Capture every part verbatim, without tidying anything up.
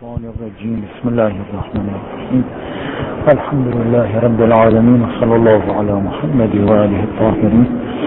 الشيطان الرجيم. بسم الله الرحمن الرحيم. الحمد لله رب العالمين، وصلى الله على محمد وآله الطاهرين.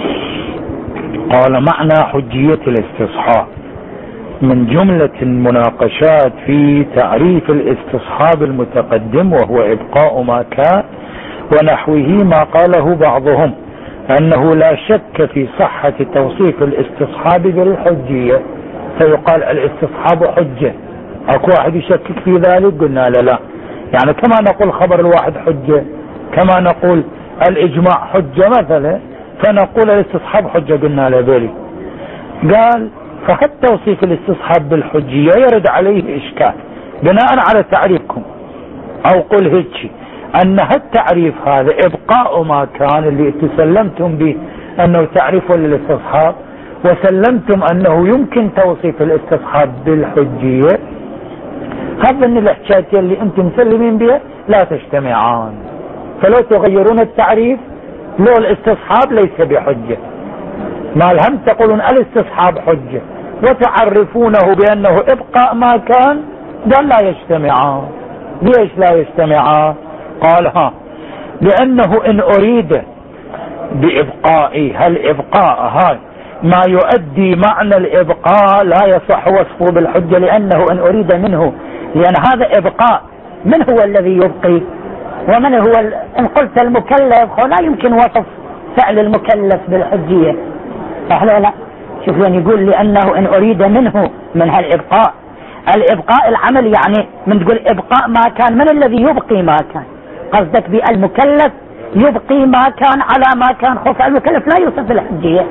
قال: معنى حجية الاستصحاب. من جملة المناقشات في تعريف الاستصحاب المتقدم وهو إبقاء ما كان ونحوه ما قاله بعضهم أنه لا شك في صحة توصيف الاستصحاب بالحجية، فيقال الاستصحاب حجة. اكو واحد يشكك في ذلك؟ قلنا لا لا، يعني كما نقول خبر الواحد حجة، كما نقول الاجماع حجة مثلا، فنقول الاستصحاب حجة. قلنا لا ذلك. قال: فهل توصيف الاستصحاب بالحجية يرد عليه اشكال بناء على تعريفكم، او قل هيك ان هالتعريف هذا ابقاء ما كان اللي تسلمتم به انه تعريف للاستصحاب، وسلمتم انه يمكن توصيف الاستصحاب بالحجية، هذا ان الحكايتين اللي انتم مسلمين بها لا تجتمعان، فلو تغيرون التعريف لو الاستصحاب ليس بحجة، ما الهم تقولون الاستصحاب حجة وتعرفونه بانه ابقاء ما كان، قال لا يجتمعان. ليش لا يجتمعان؟ قال: ها لانه ان اريد بابقائي هالابقاء هاي ما يؤدي معنى الابقاء لا يصح وصفه بالحجة، لانه ان اريد منه، لان هذا ابقاء، من هو الذي يبقي ومن هو ال... ان قلت المكلف لا يمكن وصف فعل المكلف بالحجية، صح لا لا؟ شوف وين يقول: لانه ان اريد منه من هالابقاء، الابقاء العمل، يعني من تقول ابقاء ما كان، من الذي يبقي ما كان؟ قصدك بالمكلف يبقي ما كان على ما كان، خف المكلف لا يوصف بالحجية،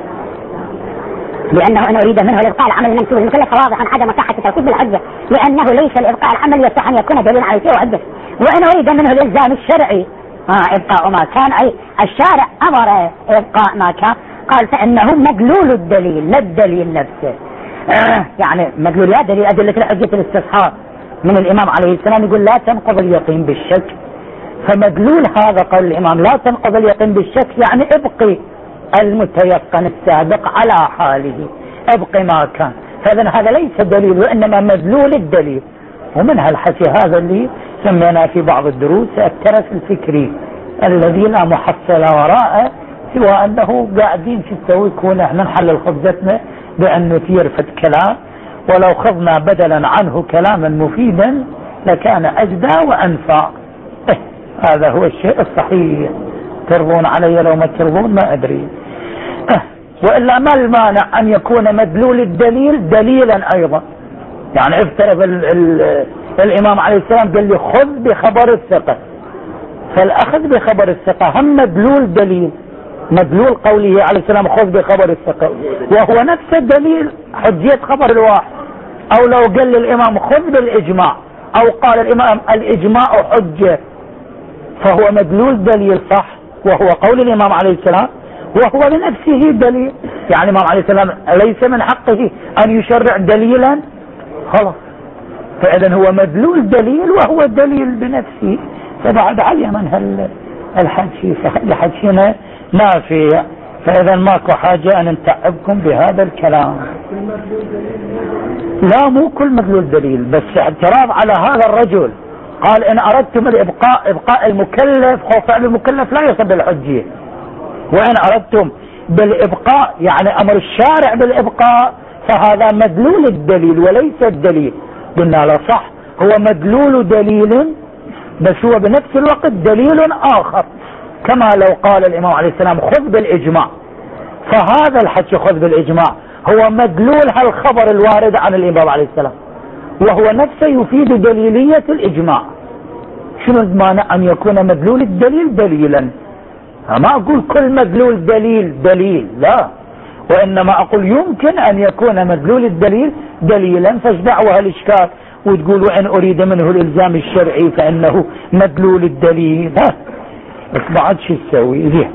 لأنه إن أريد منه الإبقاء العمل المنسوب المكلف واضحا عدم صحة التوصيف بالحجة، لأنه ليس الإبقاء العمل يصح أن يكون دليلا على شيء وحده. وإن أريد منه الإلزام الشرعي آه إبقاء ما كان، أي الشارع أمر إبقاء ما كان، قال فإنه مدلول الدليل لا الدليل نفسه. آه يعني مدلول يا دليل أدلة الحجة الاستصحاب من الإمام عليه السلام يقول لا تنقض اليقين بالشك، فمدلول هذا قول الإمام لا تنقض اليقين بالشك يعني ابقي المتيقن السابق على حاله، ابقي ما كان، فإذن هذا ليس دليل وإنما مدلول الدليل. ومن هالحكي هذا اللي سمينا في بعض الدروس الترس الفكري الذي لا محصل وراءه سوى أنه قاعدين شو تسوي، كون احنا نحلل خبزتنا بأن نثير فد كلام، ولو خذنا بدلا عنه كلاما مفيدا لكان أجدى وأنفع. إيه هذا هو الشيء الصحيح. ترضون علي لو ما ترضون ما أدري. أه وإلا ما المانع أن يكون مدلول الدليل دليلا أيضا؟ يعني افترض ال ال الإمام عليه السلام قال لي خذ بخبر الثقة، فالأخذ بخبر الثقة هم مدلول دليل، مدلول قوله عليه السلام خذ بخبر الثقة، وهو نفس الدليل حجية خبر الواحد. أو لو قال الإمام خذ بالإجماع، أو قال الإمام الإجماع حجة، فهو مدلول دليل صح، وهو قول الإمام عليه السلام، وهو بنفسه دليل. يعني الإمام عليه السلام ليس من حقه أن يشرع دليلا خلاص، فإذا هو مدلول دليل وهو دليل بنفسه، فبعد علي من هالحكي، فالحكينا نافع، فإذا ماكو حاجة أن نتعبكم بهذا الكلام. لا مو كل مدلول دليل، بس اعتراض على هذا الرجل قال إن أردتم الإبقاء إبقاء المكلف، خوف فعل المكلف لا يصب بالحجية، وإن أردتم بالإبقاء يعني أمر الشارع بالإبقاء فهذا مدلول الدليل وليس الدليل. قلنا لا صح، هو مدلول دليل بس هو بنفس الوقت دليل آخر، كما لو قال الإمام عليه السلام خذ بالإجماع، فهذا الحكي خذ بالإجماع هو مدلول هالخبر الوارد عن الإمام عليه السلام، وهو نفسه يفيد دليلية الإجماع. شنو المانع أن يكون مدلول الدليل دليلا؟ ما أقول كل مدلول دليل دليل، لا، وإنما أقول يمكن أن يكون مدلول الدليل دليلا، فايش دعوة الإشكال وتقول وإن أريد منه الإلزام الشرعي فإنه مدلول الدليل؟ ها بس بعد شو تسوي زين.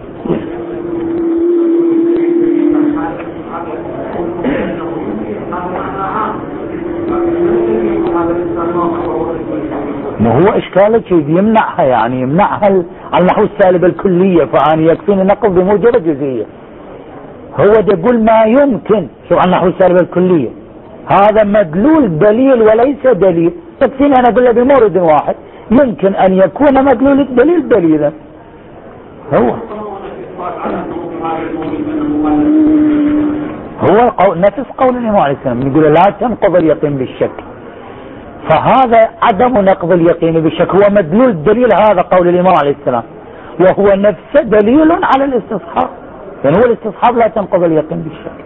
ما هو إشكالك يمنعها، يعني يمنعها على النحو السالب الكلية، فأنا يكفيني نقل بموجب الجزئية. هو يقول ما يمكن، شو على النحو السالب الكلية، هذا مدلول دليل وليس دليل، تكفيني أنا أقول له بمورد واحد يمكن أن يكون مدلول الدليل دليلا. هو هو قول نفس قول الإمام عليه السلام يقول لا تنقض اليقين بالشك، فهذا عدم نقض اليقين بالشك هو مدلول الدليل، هذا قول الإمام عليه السلام، وهو نفسه دليل على الاستصحاب، يعني هو الاستصحاب لا تنقض اليقين بالشك.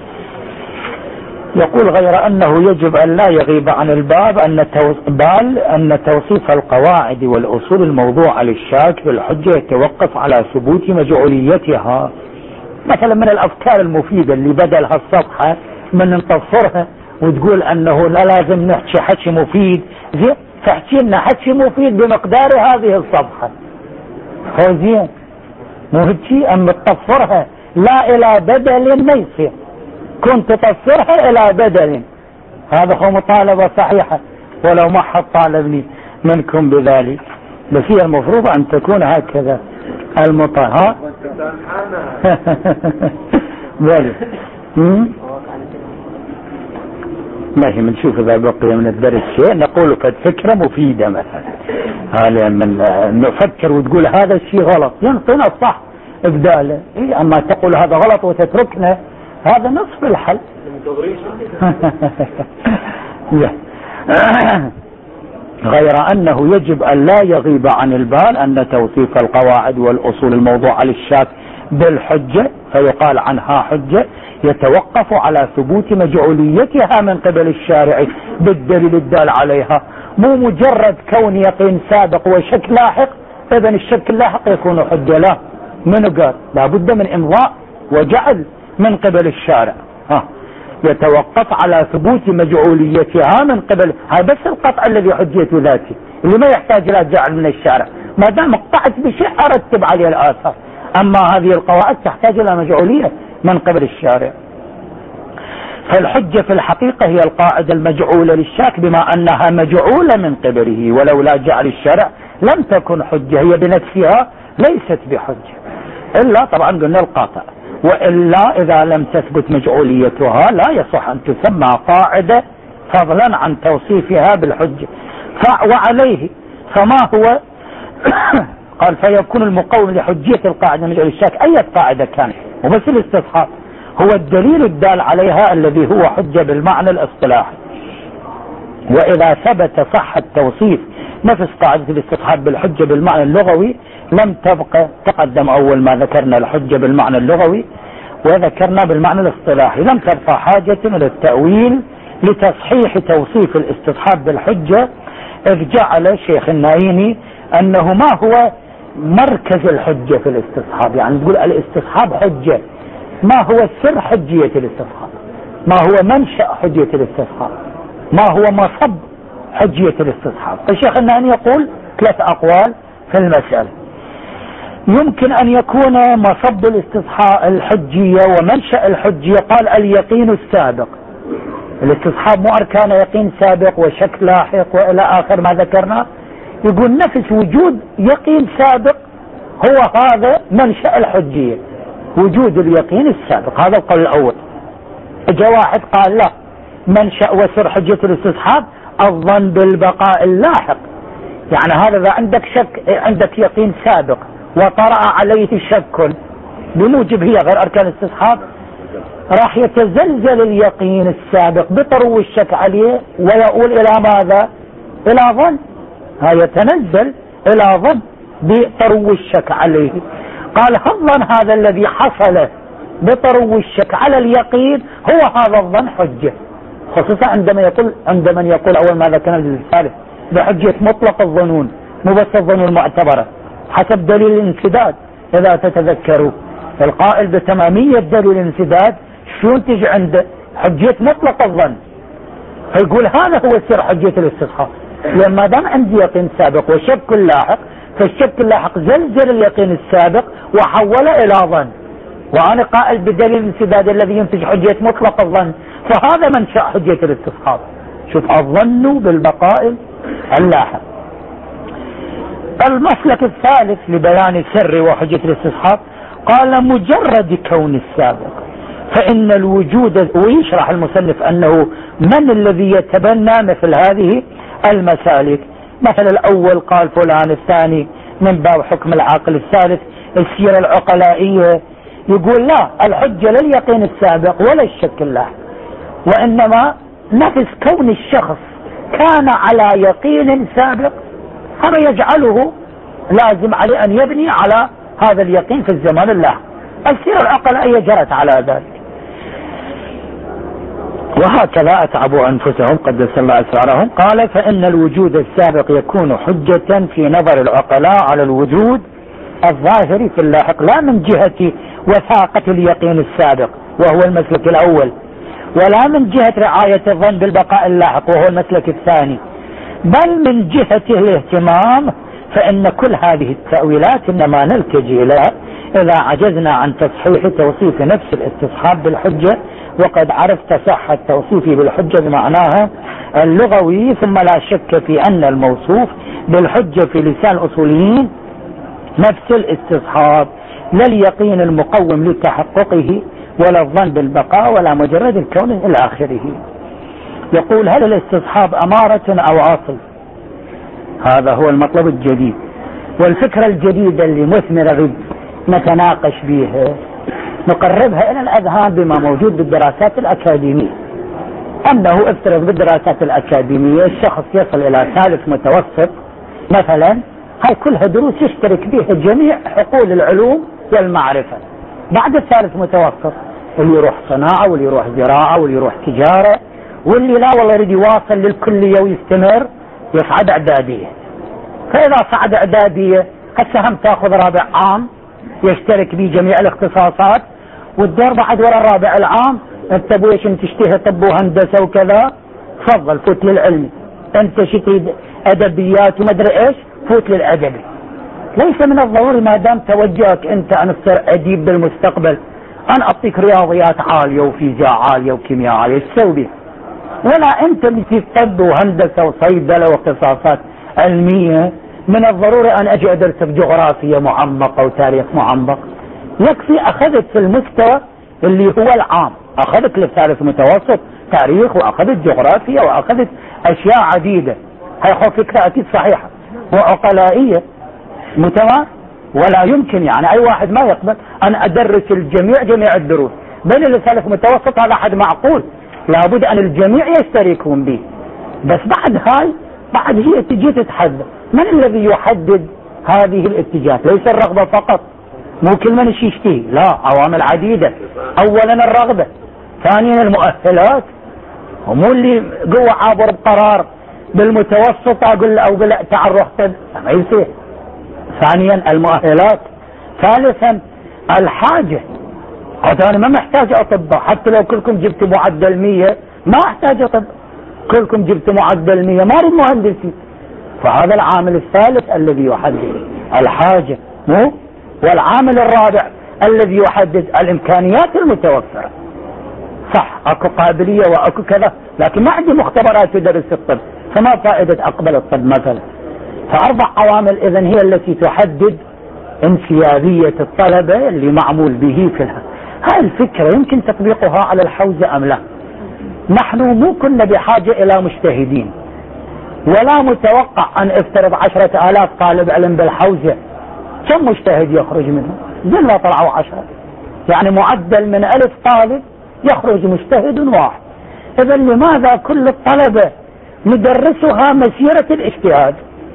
يقول غير أنه يجب أن لا يغيب عن الباب أن بال أن توصيف القواعد والأصول الموضوعة للشاك بالحجة يتوقف على ثبوت مجعوليتها. مثلا من الأفكار المفيدة اللي بدلها الصفحة من نتصرها وتقول أنه لا لازم نحكي حكي مفيد، زين فاحكي لنا حكي مفيد بمقدار هذه الصفحة، زين مو هيك؟ أما تطفرها لا إلى بدل ما يصير، كنت تطفرها إلى بدل، هذا هو مطالبة صحيحة ولو ما حد طالبني منكم بذلك، بس هي المفروض أن تكون هكذا المطالبة. بلي ماشي، بنشوف إذا بقي من الدرس شيء نقول قد فكرة مفيدة مثلا، هذا من نفكر وتقول هذا الشيء غلط ينطينا الصح إبداله، إيه أما تقول هذا غلط وتتركنا هذا نصف الحل. غير أنه يجب أن لا يغيب عن البال أن توصيف القواعد والأصول الموضوعة للشاك بالحجة فيقال عنها حجة يتوقف على ثبوت مجعوليتها من قبل الشارع بالدليل الدال عليها، مو مجرد كون يقين سابق وشك لاحق، إذن الشك اللاحق يكون حجة، لا، من قال لابد من إمضاء وجعل من قبل الشارع، ها يتوقف على ثبوت مجعوليتها من قبل، هذا بس القطع الذي حجيته ذاتي اللي ما يحتاج الى جعل من الشارع، ما دام اقطعت بشيء ارتب عليه الاثر، اما هذه القواعد تحتاج الى مجعولية من قبل الشارع. فالحجة في الحقيقة هي القاعدة المجعولة للشاك بما انها مجعولة من قبله، ولولا جعل الشارع لم تكن حجة، هي بنفسها ليست بحجة الا طبعا قلنا القاطع، وإلا إذا لم تثبت مجعوليتها لا يصح أن تسمى قاعدة فضلا عن توصيفها بالحجة. وعليه فما هو قال فيكون المقوم لحجية القاعدة مجعول الشاك أي قاعدة كانت وبس الاستصحاب هو الدليل الدال عليها الذي هو حجة بالمعنى الاصطلاحي. وإذا ثبت صحة توصيف نفس قاعدة الاستصحاب بالحجة بالمعنى اللغوي لم تبقى، تقدم أول ما ذكرنا الحجة بالمعنى اللغوي وذكرنا بالمعنى الاصطلاحي، لم تبقى حاجة إلى التأويل لتصحيح توصيف الاستصحاب بالحجة، إذ جعل شيخ النعيمي أنه ما هو مركز الحجة في الاستصحاب، يعني تقول الاستصحاب حجة، ما هو سر حجية الاستصحاب، ما هو منشأ حجية الاستصحاب، ما هو مصب حجية الاستصحاب. فالشيخ النعيمي يقول ثلاث أقوال في المسألة. يمكن أن يكون مصب الاستصحاب الحجية ومنشأ الحجية قال اليقين السابق، الاستصحاب مو أركان يقين سابق وشك لاحق وإلى آخر ما ذكرنا، يقول نفس وجود يقين سابق هو هذا منشأ الحجية، وجود اليقين السابق، هذا القول الأول. جاء واحد قال لا، منشأ وسر حجية الاستصحاب الظن بالبقاء اللاحق، يعني هذا إذا عندك شك عندك يقين سابق وطرأ عليه شك بموجب هي غير أركان الاستصحاب راح يتزلزل اليقين السابق بطرو الشك عليه ويؤول إلى ماذا؟ إلى ظن، ها يتنزل إلى ظن بطرو الشك عليه. قال الظن هذا الذي حصل بطرو الشك على اليقين هو هذا الظن حجة، خصوصا عندما يقول عند من يقول أول ما ذكرنا الثالث بحجة مطلق الظنون مو بس الظنون المعتبرة حسب دليل الانسداد. إذا تتذكروا القائل بتمامية دليل الانسداد شو ينتج عنده؟ حجية مطلق الظن، فيقول هذا هو سر حجية الاستصحاب، لأن ما دام عندي يقين سابق وشك لاحق فالشك اللاحق زلزل اليقين السابق وحوله إلى ظن، وأنا قائل بدليل الانسداد الذي ينتج حجية مطلق الظن، فهذا منشأ حجية الاستصحاب. شوف الظن بالبقاء اللاحق. المسلك الثالث لبيان سر وحجة الاستصحاب قال مجرد كون السابق فإن الوجود، ويشرح المصنف أنه من الذي يتبنى مثل هذه المسالك. مثل الأول قال فلان، الثاني من باب حكم العقل، الثالث السيرة العقلائية يقول لا، الحجة لليقين السابق ولا الشك اللاحق، وإنما نفس كون الشخص كان على يقين سابق هذا يجعله لازم عليه أن يبني على هذا اليقين في الزمان اللاحق. السيرة العقلائية جرت على ذلك. وهكذا أتعبوا أنفسهم قدس الله أسرارهم. قال فإن الوجود السابق يكون حجة في نظر العقلاء على الوجود الظاهري في اللاحق، لا من جهة وثاقة اليقين السابق وهو المسلك الأول، ولا من جهة رعاية الظن بالبقاء اللاحق وهو المسلك الثاني، بل من جهة الاهتمام. فإن كل هذه التأويلات إنما نلتجئ إليها إذا عجزنا عن تصحيح توصيف نفس الاستصحاب بالحجة، وقد عرفت صحة توصيفي بالحجة بمعناها اللغوي. ثم لا شك في أن الموصوف بالحجة في لسان الأصوليين نفس الاستصحاب، لا اليقين المقوم لتحققه ولا الظن بالبقاء ولا مجرد الكون إلى آخره. يقول هل الاستصحاب أمارة أو أصل؟ هذا هو المطلب الجديد والفكرة الجديدة اللي مثمرة نتناقش بها، نقربها إلى الأذهان بما موجود بالدراسات الأكاديمية. أنه افترض بالدراسات الأكاديمية الشخص يصل إلى ثالث متوسط مثلا، هاي كلها دروس يشترك بها جميع حقول العلوم والمعرفة. بعد الثالث متوسط اللي يروح صناعة واللي يروح زراعة واللي يروح تجارة، واللي لا والله يريد يواصل للكلية ويستمر يصعد إعدادية. فإذا صعد إعدادية هسه هم تأخذ رابع عام يشترك به جميع الاختصاصات، والدور بعد وراء الرابع العام انت بويش انت تشتهي طب وهندسة وكذا تفضل فوت للعلمي، انت شتي ادبيات ومدري ايش فوت للادبي. ليس من الضروري ما دام توجهك انت ان تصير اديب بالمستقبل ان اعطيك رياضيات عالية وفيزياء عالية وكيمياء عالية تسوي بها، ولا انت مثل طب وهندسة وصيدلة واختصاصات علمية من الضروري ان اجي ادرسك جغرافيا معمقة وتاريخ معمق. يكفي اخذت في المستوى اللي هو العام، اخذت للثالث متوسط تاريخ واخذت جغرافيا واخذت اشياء عديدة. هاي خو فكرة اكيد صحيحة وعقلائية متمام، ولا يمكن يعني اي واحد ما يقبل ان ادرس الجميع جميع الدروس، بل الثالث متوسط هذا حد معقول لابد ان الجميع يشتركون به. بس بعد هاي بعد هي تجي تتحدث من الذي يحدد هذه الاتجاهات؟ ليس الرغبة فقط، مو كل من يشتهي، لا، عوامل عديدة. اولا الرغبة، ثانيا المؤهلات، ومو اللي قوة عابر بقرار بالمتوسط اقول له او بلا تعال روح طب ما يصير. ثانيا المؤهلات، ثالثا الحاجة. انا ما محتاج اطباء، حتى لو كلكم جبتوا معدل مية ما احتاج اطباء، كلكم جبتوا معدل مية ما اريد مهندسين. فهذا العامل الثالث الذي يحدد الحاجة، مو والعامل الرابع الذي يحدد الامكانيات المتوفرة. صح اكو قابلية واكو كذا، لكن ما عندي مختبرات تدرس الطب، فما فائدة اقبل الطب مثلا. فاربع عوامل اذن هي التي تحدد انسيابية الطلبة اللي معمول به في الها. هاي الفكرة يمكن تطبيقها على الحوزة ام لا؟ نحن مو كنا بحاجة الى مجتهدين، ولا متوقع ان افترض عشرة الاف طالب علم بالحوزة كم مجتهد يخرج منه؟ زين لا طلعوا عشرة، يعني معدل من الف طالب يخرج مجتهد واحد. اذا لماذا كل الطلبة ندرسها مسيرة الاجتهاد؟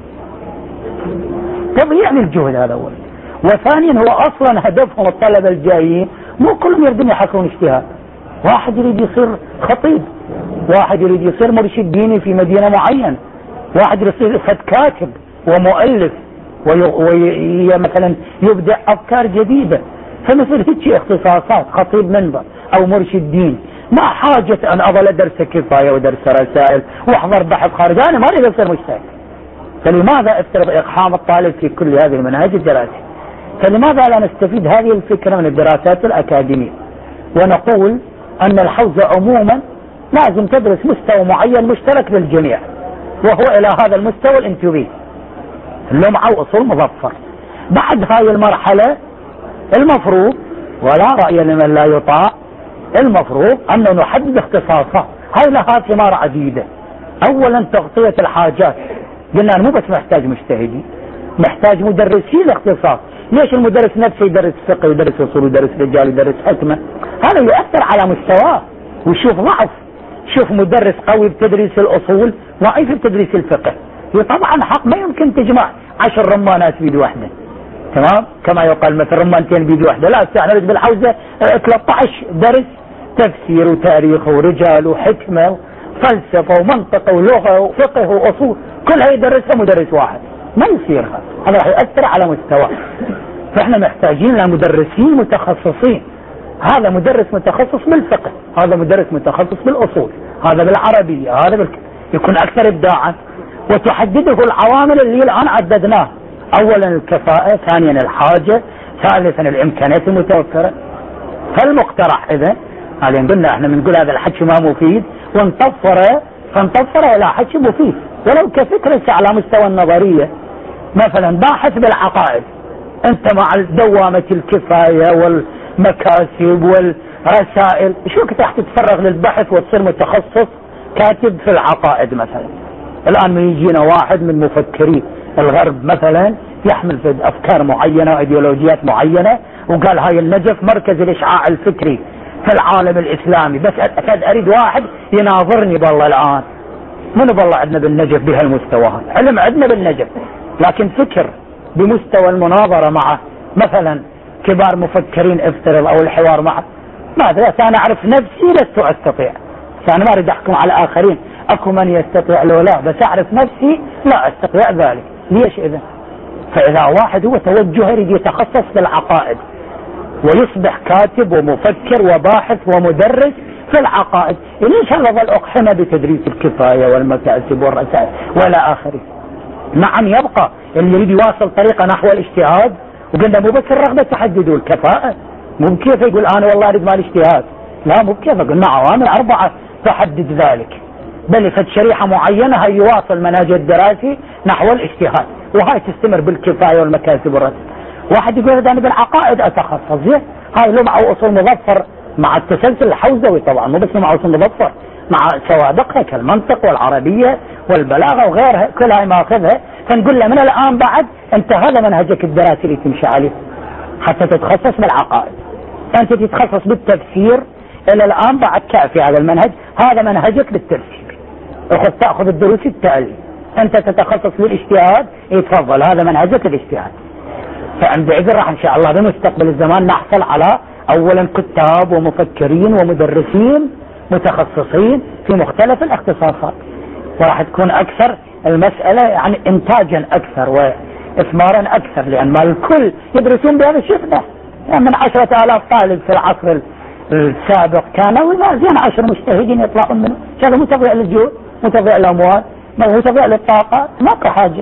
تضييع للجهد هذا اول. وثانيا هو اصلا هدفهم الطلبة الجايين مو كلهم يريدون يحصلون اجتهاد. واحد يريد يصير خطيب، واحد يريد يصير مرشد ديني في مدينة معينة، واحد يصير كاتب ومؤلف وي مثلا يبدع افكار جديدة. فمثل هيك اختصاصات خطيب منبر او مرشد دين، ما حاجة ان اظل ادرس كفاية ودرس رسائل واحضر بحث خارج، انا ما اريد اصير مجتهد. فلماذا افترض اقحام الطالب في كل هذه المناهج الدراسية؟ فلماذا لا نستفيد هذه الفكرة من الدراسات الأكاديمية ونقول أن الحوزة عموما لازم تدرس مستوى معين مشترك للجميع، وهو إلى هذا المستوى الانتباه اللمعة وأصول مظفر. بعد هاي المرحلة المفروض، ولا رأي لمن لا يطاع، المفروض أن نحدد اختصاصات. هاي لها ثمار عديدة، اولا تغطية الحاجات، قلنا مو بس محتاج مجتهدين، محتاج مدرسين الاختصاص. ليش المدرس نفسه يدرس فقه ويدرس اصول ويدرس رجال ويدرس حكمة؟ هذا يؤثر على مستواه ويشوف ضعف. شوف مدرس قوي بتدريس الاصول ضعيف بتدريس الفقه، طبعا حق ما يمكن تجمع عشر رمانات بيد واحدة، تمام؟ كما يقال مثل رمانتين بيد واحدة، لا استعنرت بالحوزة ثلاثة عشر درس تفسير وتاريخ ورجال وحكمة وفلسفة ومنطق ولغة وفقه واصول، كلها يدرسها مدرس واحد، ما يصير هذا، هذا راح يؤثر على مستواه. فاحنا محتاجين لمدرسين متخصصين، هذا مدرس متخصص بالفقه، هذا مدرس متخصص بالاصول، هذا بالعربية، هذا بالك... يكون اكثر ابداعا. وتحدده العوامل اللي الان عددناها، اولا الكفاءة، ثانيا الحاجة، ثالثا الامكانيات المتوفرة. فالمقترح اذا هذا قلنا احنا بنقول هذا الحكي ما مفيد ونطفره، فنطفره الى حكي مفيد ولو كفكرة على مستوى النظرية. مثلا باحث بالعقائد، انت مع دوامة الكفاية والمكاسب والرسائل شو كنت راح تتفرغ للبحث وتصير متخصص كاتب في العقائد مثلا. الان من يجينا واحد من مفكري الغرب مثلا يحمل في افكار معينة وايديولوجيات معينة وقال هاي النجف مركز الاشعاع الفكري في العالم الاسلامي، بس اكاد اريد واحد يناظرني بالله الان. من بالله عندنا بالنجف بهالمستوى، علم عندنا بالنجف، لكن فكر بمستوى المناظرة مع مثلا كبار مفكرين افترض او الحوار معه، ما ادري. انا اعرف نفسي لست استطيع، انا ما اريد احكم على الاخرين، اكو من يستطيع لو لا، بس اعرف نفسي لا استطيع ذلك. ليش اذا؟ فاذا واحد هو توجه يريد يتخصص بالعقائد ويصبح كاتب ومفكر وباحث ومدرس في العقائد، ليش هذا ظل اقحمه بتدريس الكفاية والمكاسب والرسائل والى اخره؟ نعم يبقى اللي يريد يواصل طريقه نحو الاجتهاد، وقلنا مو بس الرغبة تحددوا الكفاءة، مو كيف يقول انا والله اريد مال اجتهاد، لا مو كيف، قلنا عوامل اربعة تحدد ذلك، بل فد شريحة معينة هي يواصل منهج الدراسي نحو الاجتهاد، وهاي تستمر بالكفاية والمكاسب والرسائل. واحد يقول انا بالعقائد اتخصص، هاي له مع اصول مظفر مع التسلسل الحوزوي طبعا، مو بس مع اصول مظفر، مع سوابقها كالمنطق والعربية والبلاغة وغيرها، كلها ماخذها. فنقول له من الان بعد انت هذا منهجك الدراسي اللي تمشي عليه حتى تتخصص بالعقائد، انت تتخصص بالتفسير الى الان بعد كافي هذا المنهج، هذا منهجك بالتفسير، اخذ تاخذ الدروس التالية. انت تتخصص بالاجتهاد، يتفضل هذا منهجك الاجتهاد. فعندئذ راح ان شاء الله بمستقبل الزمان نحصل على اولا كتاب ومفكرين ومدرسين متخصصين في مختلف الاختصاصات، وراح تكون اكثر المسألة يعني انتاجا اكثر واثمارا اكثر، لان ما الكل يدرسون بهذا الشفنة. يعني من عشرة الاف طالب في العصر السابق كانوا زين عشر مجتهدين يطلعون منه، هذا مو تضيع للجهد، مو تضيع الاموال، مو تضيع للطاقة، ماكو حاجة.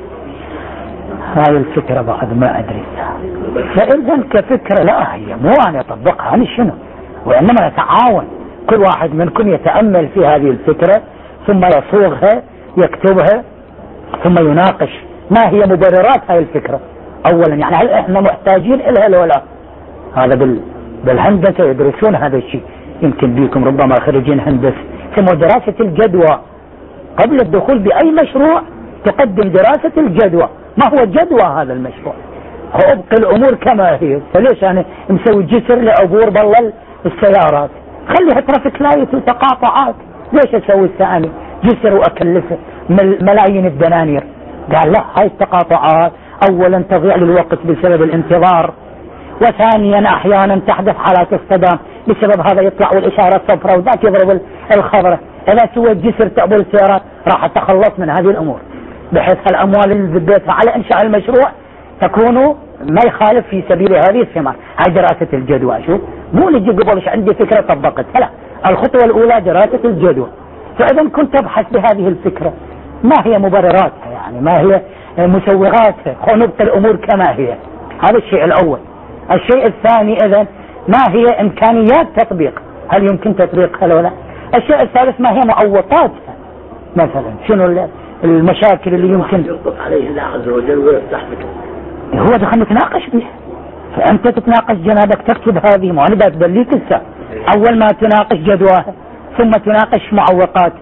هاي الفكرة بعد ما ادري، فاذا كفكرة لا هي مو انا اطبقها انا شنو، وانما نتعاون، كل واحد منكم يتأمل في هذه الفكرة ثم يصوغها يكتبها ثم يناقش ما هي مبررات هاي الفكرة اولا. يعني هل احنا محتاجين الها لو لا؟ هذا بال... بالهندسة يدرسون هذا الشيء، يمكن بيكم ربما خريجين هندسة، ثم دراسة الجدوى قبل الدخول بأي مشروع تقدم دراسة الجدوى، ما هو جدوى هذا المشروع، هو ابقي الامور كما هي. فليش انا مسوي جسر لعبور بالله السيارات، خليها ترافيك لايت وتقاطعات، ليش اسوي الثاني جسر واكلفه ملايين الدنانير؟ قال لا، هاي التقاطعات اولا تضيع للوقت بسبب الانتظار، وثانيا احيانا تحدث حالات الصدام بسبب هذا يطلع والاشارة صفراء وذاك يضرب الخضرة. اذا سويت جسر تعبر السيارات راح اتخلص من هذه الامور، بحيث الاموال اللي زبيتها على انشاء المشروع تكون ما يخالف في سبيل هذه الثمار. هاي دراسة الجدوى. شوف مو نجي قبل عندي فكرة طبقتها، لا، الخطوة الاولى دراسة الجدوى. فاذا كنت ابحث بهذه الفكرة ما هي مبرراتها، يعني ما هي مسوغاتها، نبقي الامور كما هي. هذا الشيء الاول. الشيء الثاني اذا ما هي امكانيات تطبيق، هل يمكن تطبيقها ولا لا؟ الشيء الثالث ما هي معوقاتها، مثلا شنو المشاكل اللي يمكن يطلق عليه الله عز وجل ويفتح لك، هو دخل نتناقش به. فانت تتناقش جنابك تكتب هذه، ما انا بدليك السا اول ما تناقش جدواها ثم تناقش معوقاتها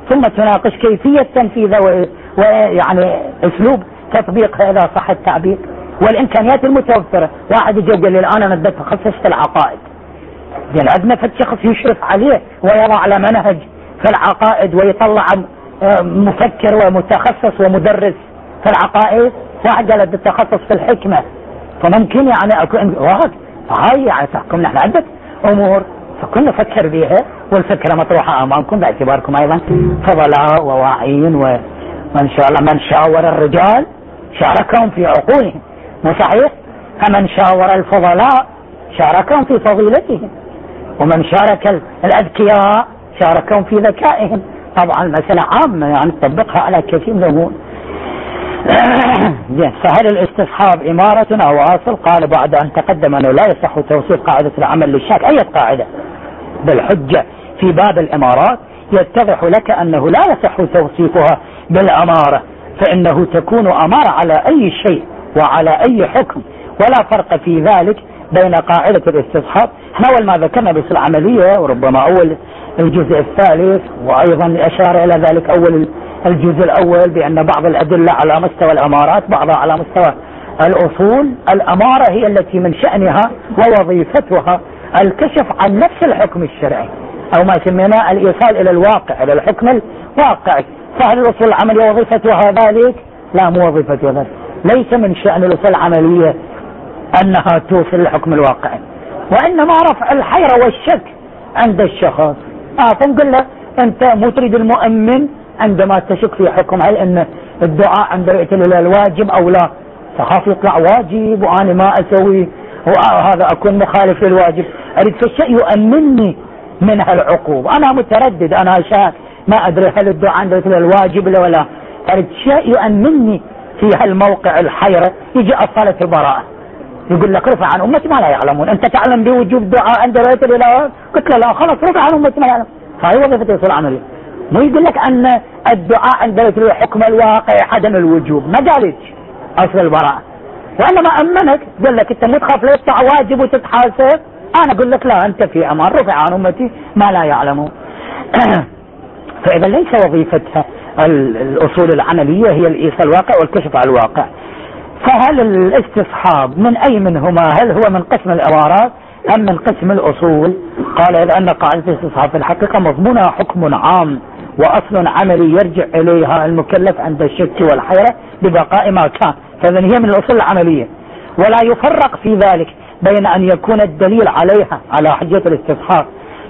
ثم تناقش كيفية تنفيذه ويعني اسلوب تطبيقها اذا صح التعبير والامكانيات المتوفرة. واحد يجي يقول لي الان انا بدي اتخصص في العقائد، زين عندنا فد شخص يشرف عليه ويضع على منهج في العقائد ويطلع مفكر ومتخصص ومدرس في العقائد. واحد قال بدي اتخصص في الحكمة، فممكن يعني اكون واحد هاي يعني تحكم. نحن عدة امور فكنا نفكر بها والفكرة مطروحة امامكم باعتباركم ايضا فضلاء وواعين، وان شاء الله من شاور الرجال شاركهم في عقولهم، مو صحيح؟ فمن شاور الفضلاء شاركهم في فضيلتهم، ومن شارك الاذكياء شاركهم في ذكائهم. طبعا المسألة عامة يعني تطبقها على كثير من الامور. فهل الاستصحاب امارة او اصل؟ قال بعد ان تقدم انه لا يصح توصيف قاعدة العمل للشاك اي قاعدة بالحجة في باب الامارات، يتضح لك انه لا يصح توصيفها بالامارة، فانه تكون امارة على اي شيء وعلى اي حكم، ولا فرق في ذلك بين قاعدة الاستصحاب. احنا اول ما ذكرنا بس العملية وربما اول الجزء الثالث، وايضا اشار الى ذلك اول الجزء الاول بان بعض الادلة على مستوى الامارات بعضها على مستوى الاصول. الامارة هي التي من شأنها ووظيفتها الكشف عن نفس الحكم الشرعي او ما سميناه الايصال الى الواقع، الى الحكم الواقعي. فهل الاصول العملية وظيفتها ذلك؟ لا، مو وظيفتها ذلك. ليس من شأن الاصول العملية انها توصل للحكم الواقعي، وانما رفع الحيرة والشك عند الشخص. اه فنقول له انت مو تريد المؤمن عندما تشك في حكم هل ان الدعاء عند رؤية الهلال واجب او لا، تخاف يطلع واجب وانا ما اسوي وهذا اكون مخالف للواجب. اريد في شيء يؤمنني من هالعقوبة، انا متردد انا شاك ما ادري هل الدعاء عند رؤية الهلال واجب ولا، اريد شيء يؤمنني في هالموقع الحيرة. يجي اصالة البراءة يقول لك رفع عن امتي ما لا يعلمون، انت تعلم بوجوب الدعاء عند رؤية الهلال؟ قلت له لا، خلاص رفع عن امتي ما لا يعلم. هاي وظيفة الاصول العملية. مو يقول لك ان الدعاء عند رؤية الهلال حكم الواقع عدم الوجوب، ما قالت اصل البراءة، وانما امنك قال لك انت مو تخاف لا يطلع واجب وتتحاسب. انا اقول لك لا، انت في امان، رفع عن امتي ما لا يعلمون. فاذا ليس وظيفتها الاصول العملية هي الايصال الواقع والكشف على الواقع. فهل الاستصحاب من اي منهما؟ هل هو من قسم الامارات ام من قسم الاصول؟ قال لان قاعدة الاستصحاب في الحقيقة مضمونها حكم عام واصل عملي يرجع اليها المكلف عند الشك والحيرة ببقاء ما كان، فاذا هي من الاصول العملية. ولا يفرق في ذلك بين ان يكون الدليل عليها على حجة الاستصحاب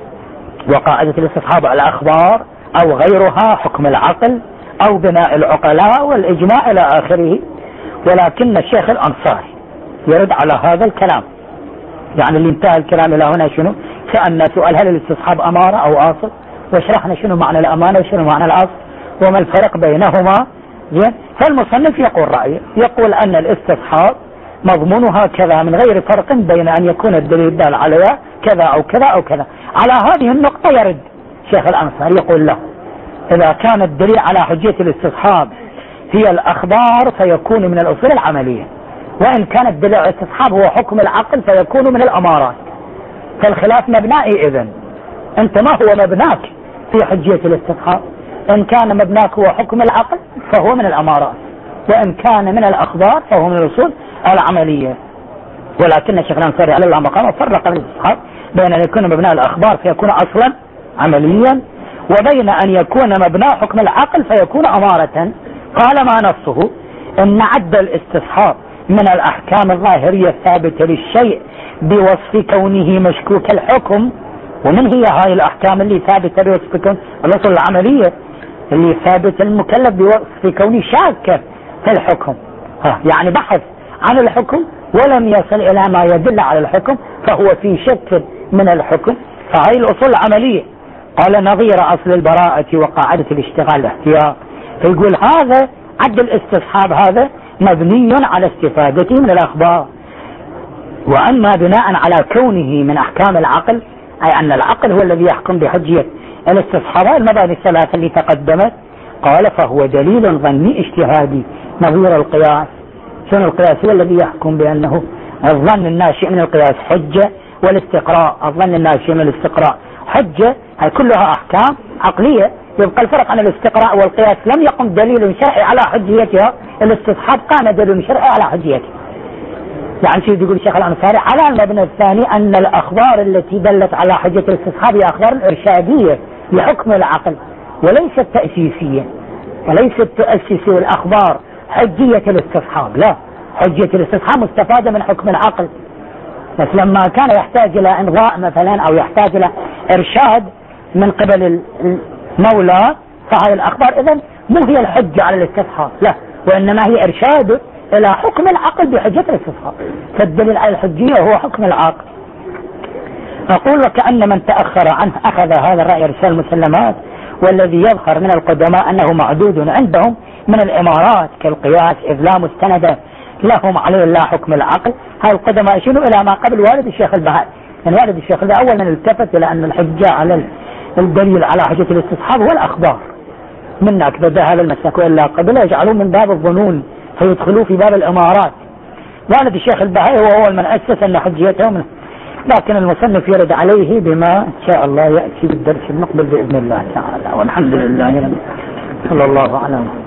وقاعدة الاستصحاب على الاخبار او غيرها حكم العقل او بناء العقلاء والاجماع الى اخره. ولكن الشيخ الانصاري يرد على هذا الكلام، يعني اللي انتهى الكلام الى هنا شنو؟ سألنا سؤال هل الاستصحاب امارة او اصل، وشرحنا شنو معنى الامانة وشنو معنى الاصل وما الفرق بينهما. زين، فالمصنف يقول رأيه، يقول ان الاستصحاب مضمونها كذا من غير فرق بين ان يكون الدليل دال عليها كذا او كذا او كذا. على هذه النقطة يرد شيخ الانصاري يقول له اذا كان الدليل على حجية الاستصحاب هي الاخبار فيكون من الاصول العملية، وان كان الدليل على الاستصحاب هو حكم العقل فيكون من الامارات. فالخلاف مبنائي. اذن انت ما هو مبناك في حجية الاستصحاب؟ ان كان مبناك هو حكم العقل فهو من الامارات، وان كان من الاخبار فهو من الاصول العملية. ولكن الشيخ الانصاري على الله مقامه فرق بين الاستصحاب بين ان يكون مبناء الاخبار فيكون اصلا عمليا، وبين ان يكون مبناء حكم العقل فيكون امارة. قال ما نصه ان عد الاستصحاب من الاحكام الظاهرية الثابتة للشيء بوصف كونه مشكوك الحكم. ومن هي هاي الاحكام اللي ثابتة بوصف كون الاصول العملية اللي ثابت المكلف بوصف كونه شاك في الحكم؟ ها يعني بحث عن الحكم ولم يصل الى ما يدل على الحكم فهو في شك من الحكم، فهاي الاصول العملية. قال نظير اصل البراءة وقاعدة الاشتغال الاحتياط. فيقول هذا عد الاستصحاب هذا مبني على استفادته من الاخبار، واما بناء على كونه من احكام العقل اي ان العقل هو الذي يحكم بحجية الاستصحاب المباني الثلاثة اللي تقدمت، قال فهو دليل ظني اجتهادي نظير القياس. شنو القياس؟ هو الذي يحكم بانه الظن الناشئ من القياس حجة، والاستقراء الظن الناشئ من الاستقراء حجة. هاي كلها احكام عقلية يبقى الفرق عن الاستقراء والقياس لم يقم دليل شرعي على حجيتها، الاستصحاب قام دليل شرعي على حجيتها. يعني شو يقول الشيخ الأنصاري على المبنى الثاني أن الأخبار التي دلت على حجة الاستصحاب هي أخبار إرشادية لحكم العقل وليست تأسيسية، وليست تؤسس الأخبار حجية الاستصحاب، لا، حجية الاستصحاب مستفادة من حكم العقل، بس لما كان يحتاج إلى إنغاء مثلا أو يحتاج إلى إرشاد من قبل المولى فهذه الأخبار إذن مو هي الحجة على الاستصحاب، لا، وإنما هي إرشاد إلى حكم العقل بحجة الاستصحاب، فالدليل على الحجية هو حكم العقل. أقول وكأن من تأخر عنه أخذ هذا الرأي رسال المسلمات، والذي يظهر من القدماء أنه معدود عندهم من الإمارات كالقياس إذ لا مستند لهم عليه إلا حكم العقل. هذا القدماء يشيروا إلى ما قبل والد الشيخ البهائي، يعني والد الشيخ البهائي أول من التفت إلى أن الحجة على الدليل على حجة الاستصحاب هو الأخبار، من أكبر هذا المسلك، وإلا قبل يجعلون من باب الظنون فيدخلوا في باب الإمارات. والد الشيخ البهائي هو أول من أسس أن حجيته منه، لكن المصنف يرد عليه بما إن شاء الله يأتي بالدرس المقبل بإذن الله تعالى، والحمد لله صلى الله عليه وسلم.